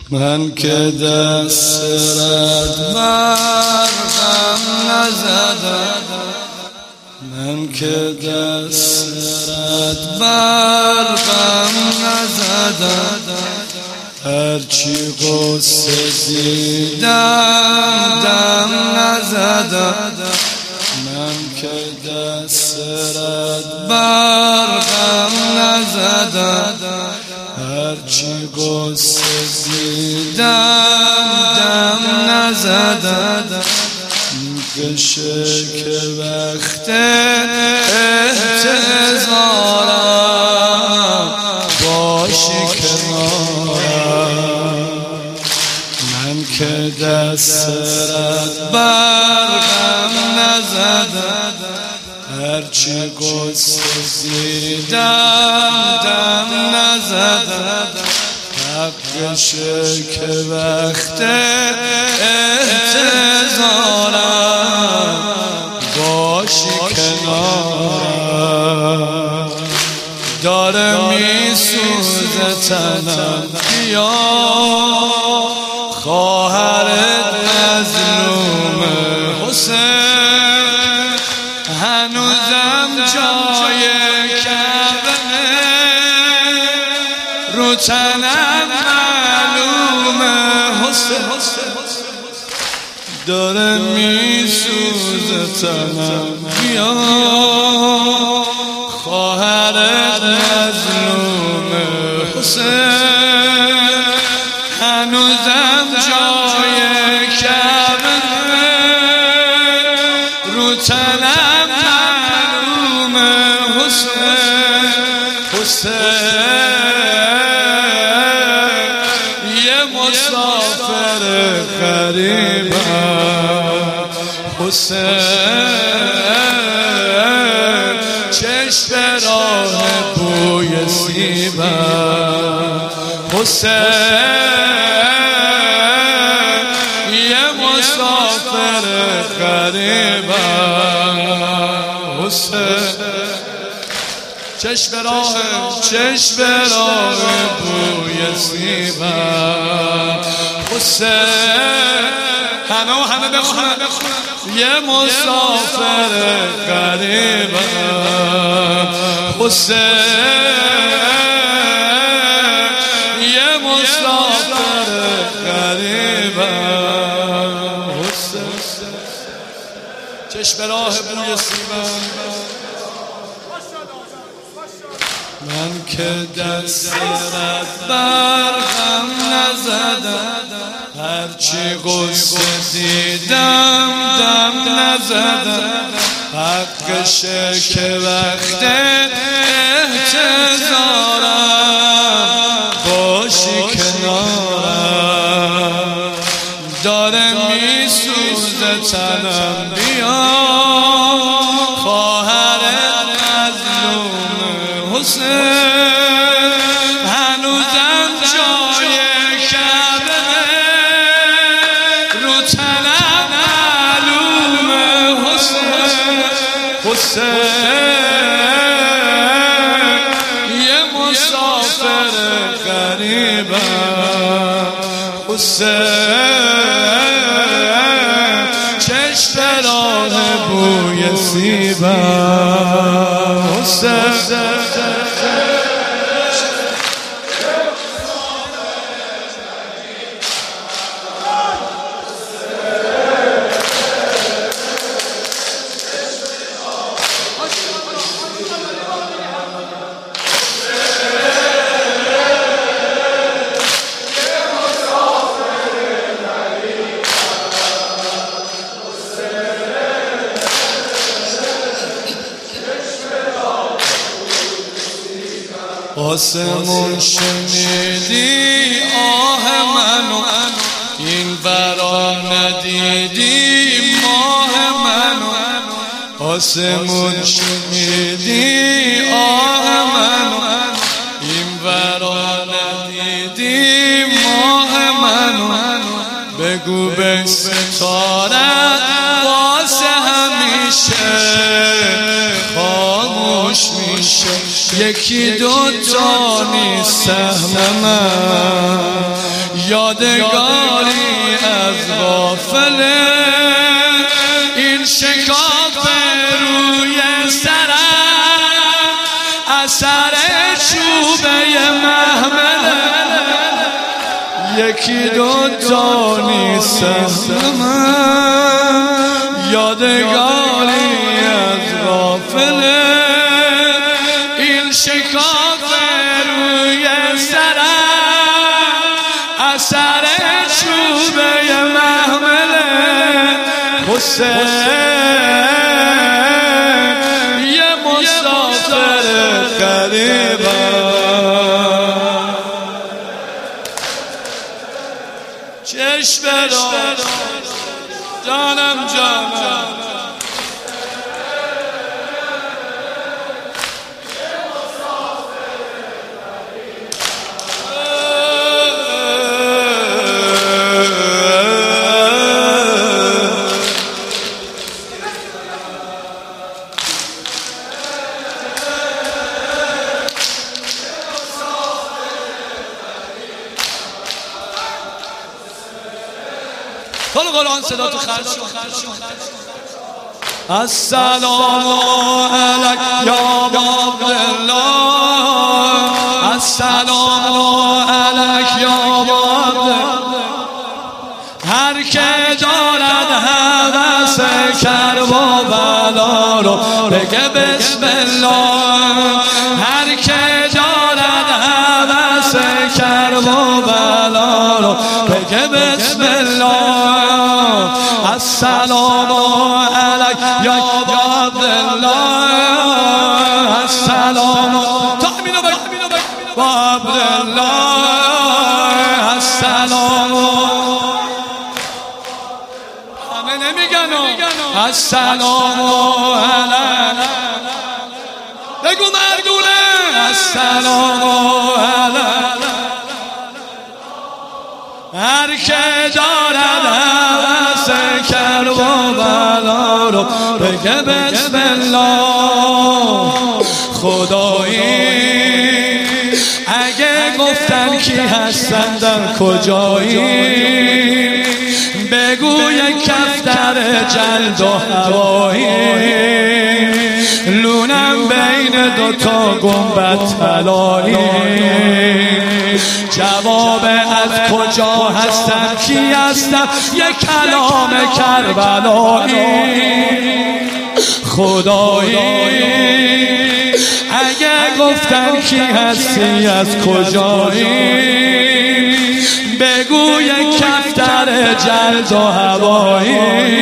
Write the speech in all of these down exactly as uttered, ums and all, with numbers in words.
من که دست رد برقم نزدم، من که دست رد برقم نزدم، هرچی قصه دیدم دم نزدم. من که دست رد برقم نزدم، هرچی قصه دیدم دم نزدم. میکشه که وقت احتضارم باشی کنارم. من که دست رد برقم نزدم، هرچی قصه دیدم دم نزدم. حقشه که وقت احتضارم باشی کنارم. داره میسوزه تنم، بیا خواهرت مظلوم حسین، هنوزم جای کعبه رو تنم معلومه. حسین داره میسوزه تنم، بیا خواهرت مظلوم حسین، هنوزم جای کعبه رو تنم معلومه. حسین حسین یه مسافر غریبم، حسین چشم راه بوی سیبم. حسین یه مسافر غریبم، حسین چشم راه چشم راه بوی سیبم. حسین همه و همه بخونن، یه مسافر غریبم. حسین یه مسافر غریبم. حسین چشم راه بوی سیبم. من که دست رد برقم نزدم، هرچی قصه دیدم دم نزدم. حقشه که وقت احتضارم باشی کنارم. داره میسوزه تنم، بیا خواهرت مظلوم حسین، هنوزم جای کعبه رو تنم معلومه. حسین حسین یه مسافر غریبم. حسین چشم راه بوی سیبم. حسین آسمون شنیدی آه منو، این برا ندیدی ماه منو. آسمون شنیدی آه منو، این برا ندیدی ماه منو. بگو به ستاره واسه همیشه خاموش میشه، یکی دو تا نیست سهم من، یادگاری از غافله این شکاف روی سرم اثر چوبه محمله یکی دو تا نیستم یادگاری از غافله این شکاف روی سرم اثر چوبه محمله حسین یه مسافر غریبم چشم را جانم جانم حالا قرآن صدا تو خرج السلام علیک یا عبدالله السلام علیک یا عبدالله هر که دارد هوس کرب و بلا رو بگه بسم الله هر که دارد هوس کرب و بلا رو بگه بسم الله السلام علیک یا عبدالله السلام تأمین و عبدالله السلام همه نمیگن السلام علیک بگو مردونه السلام علیک هر که دارد هوس کرب و بلا رو بگه بسم الله خدایی اگه گفتن کی هستن در کجایی بگوی کفتر جلد و هوایی لونم بین دوتا گنبد طلایی جواب از کجا هستم کی هستم یک کلام کربلایی خدایی اگه گفتم کی هستی از کجایی بگو یک کفتر جلد و هوایی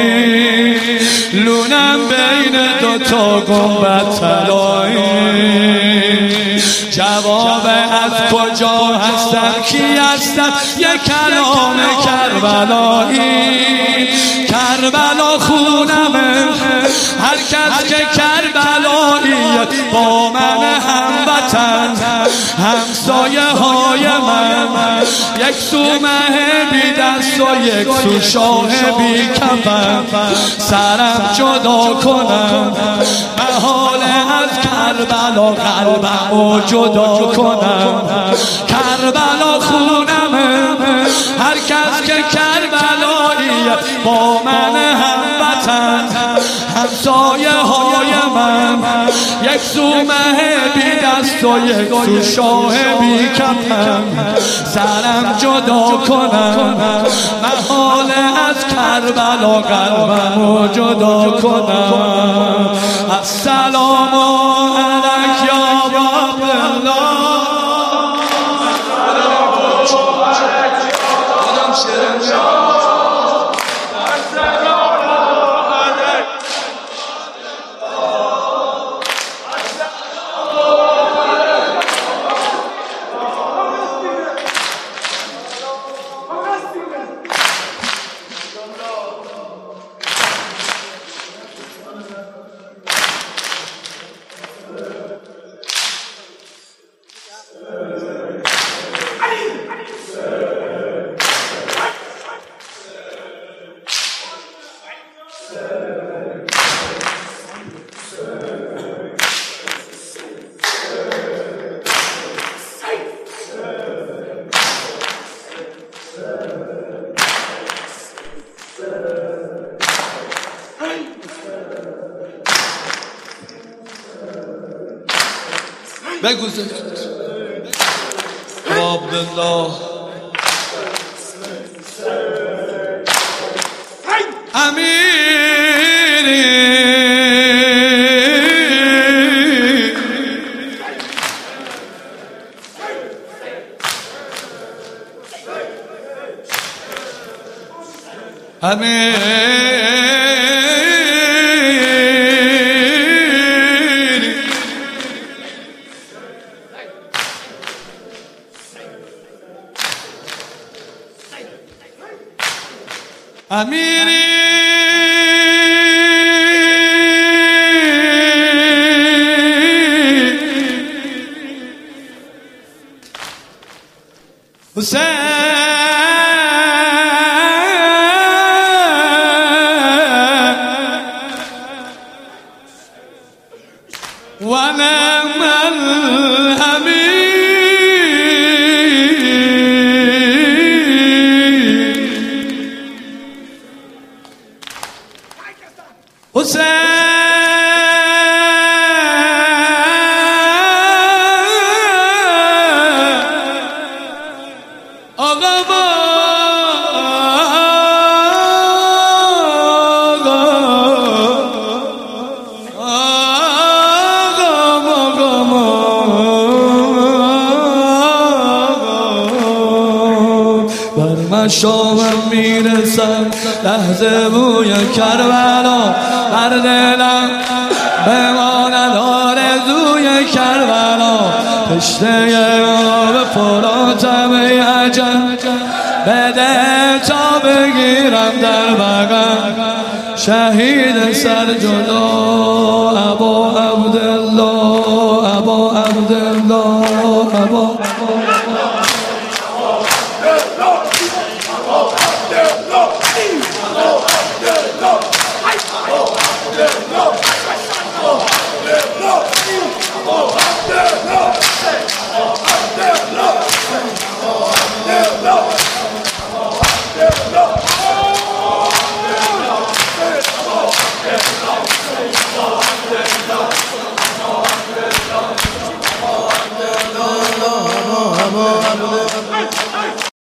لونم بین دوتا گنبد طلایی جواب از کجا هستم کی هستم یک کلام کربلایی کربلا خونمه هر کس که کربلایی با من هموطن همسایه های من یک سو مه بی دست و یک سو شاه بی کفن سرم جدا کنم محال از کربلا قلبم و جدا کنم کربلا خونمه هر کس که کربلایی با من هموطن همسایه های من یک سو مه بی دست و یک سو شاه بی کفن سرم جدا کنم محال از کربلا قلبم و جدا کنم السلام علیک یا عبدالله بگذار عبدالله امیری امیری امیری حسین ونعم الحمید حسین آقا بر مشامم میرسم لحظه بوی کربلا بر دلم بماند آرزوی کربلا تشنه آب فراتم ای عجب بده تا بگیرم در بغل شهید سر جلو ابا عبدالله ابا عبدالله ابا